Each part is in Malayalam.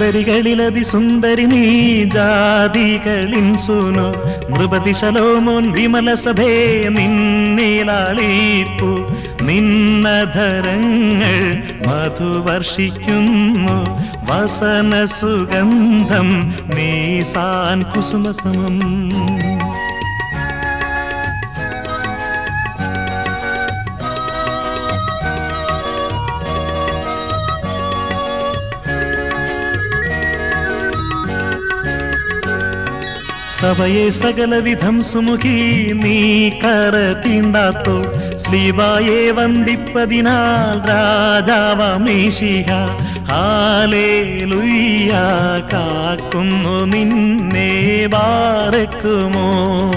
സുന്ദരികളിലതി സുന്ദരി നീ ജാതികളിൻ സുനു നൃപതി ശലോമോൻ വിമല സഭേ നിന്നേലാളിപ്പു നിന്നധരങ്ങൾ മധുവർഷിക്കുന്നു വസന സുഗന്ധം നീസാൻ കുസുമസമം. സഭയെ സകലവിധം സുമുഖി നീ കരതീണ്ടാത്തോ ശ്ലീബായെ വന്ദിപ്പതിനാൽ രാജാവമീശിഹ ഹല്ലേലൂയ കാക്കുന്നു നിന്നെ ബാരക്കുമോ.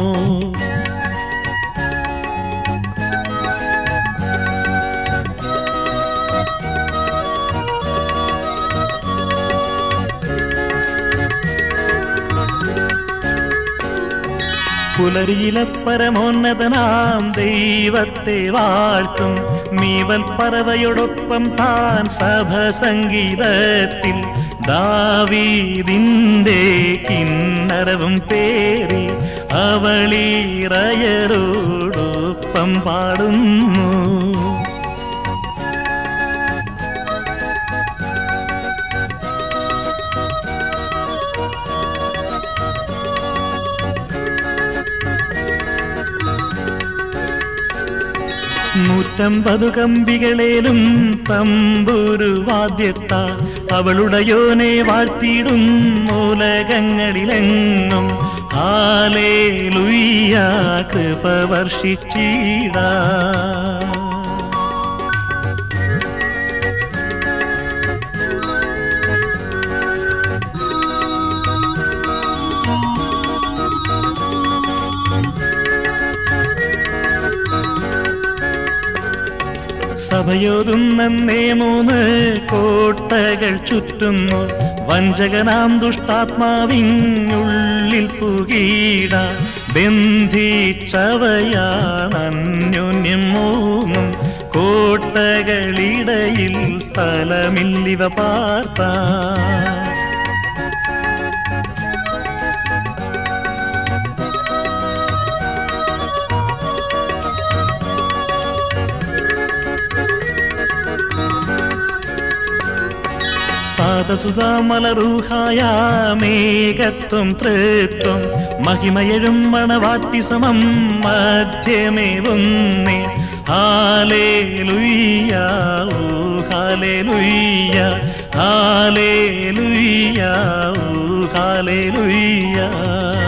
പുലരിയിലെ പരമോന്നതനാം ദൈവത്തെ വാഴ്ത്തും മീവൽ പറവയോടൊപ്പം താൻ സഭ സംഗീതത്തിൽ ദാവീദിന്റെ കിന്നരവും പേരി അവളീറയരോടൊപ്പം പാടുന്നു. നൂറ്റമ്പതു കമ്പികളേലും തമ്പുരുവാദ്യത്താ അവളുടയോനെ വാഴ്ത്തിയിടും മൂലകങ്ങളിലെങ്ങും ഹല്ലേലൂയ കൃപ വർഷിച്ചിടാ. സഭയോതുന്നേ മൂന്ന് കോട്ടകൾ ചുറ്റുന്നു വഞ്ചകനാം ദുഷ്ടാത്മാവിനുള്ളിൽ പുകീട ബന്ധിച്ചവയാണന്യോന്യം മൂന്നും കോട്ടകളിടയിൽ സ്ഥലമില്ലിവ പാർത്താ. പാദസുധാമലരൂഹായ മേഘത്വം തൃത്വം മഹിമയഴും മണവാട്ടി സമം മധ്യമേവുന്നേ hallelujah oh hallelujah hallelujah oh hallelujah.